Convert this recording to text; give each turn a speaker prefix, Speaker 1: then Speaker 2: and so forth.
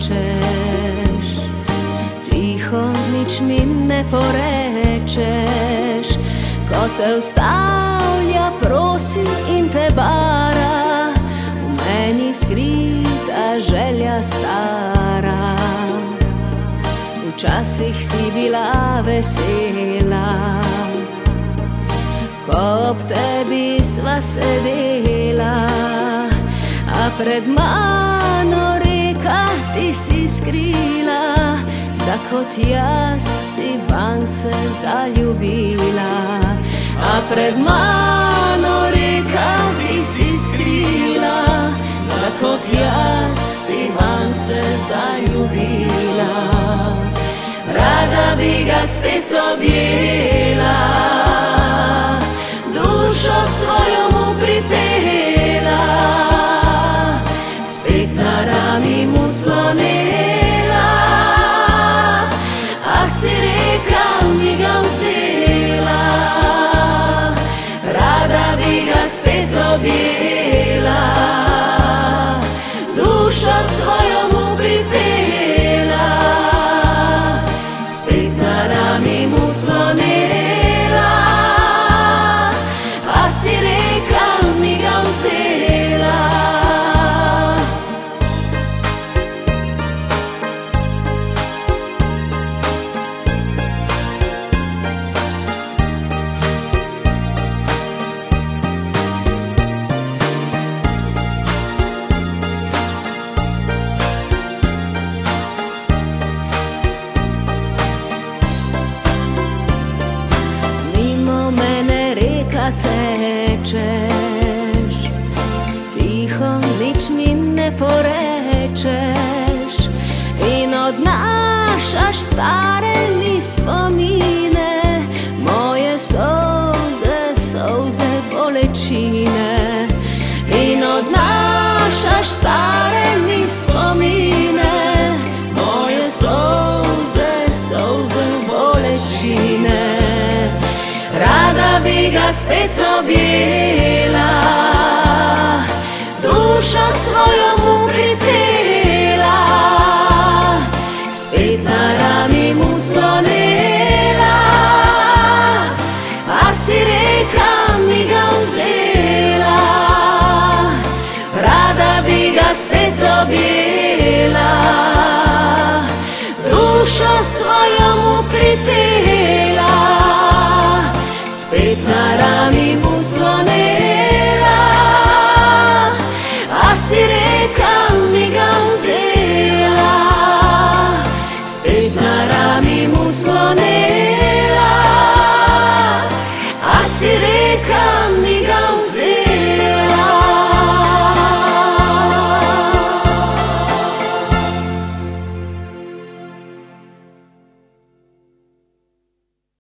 Speaker 1: tiho nič mi ne porečeš. Ko te ustavlja, prosi in te bara, v meni skrita želja stara. Včasih si bila vesela, ko ob tebi sva sedela, a pred mano reka ti si skrila, da kot jaz si van se zaljubila. A pred mano reka ti si skrila, da kot jaz si van se zaljubila. Rada bi ga spet objela, dušo svojo mu pripela, spet na rami mu slonela, a si reka mi ga vzela. Rada bi ga spet objela, dušo svojo mu pripela, spet na rami mu slonela, a si reka mi ga vzela. Tečeš, tiho nič mi ne porečeš, in odnašaš stare mi spomine, moje solze, solze bolečine. In odnašaš stare mi spomine, moje solze, solze bolečine. Rada bi ga spet objela, dušo svojo mu pripela, spet na rami mu slonela, a si reka mi ga vzela. Rada bi ga spet objela, dušo svojo mu pripela, spet na rami mu slonela.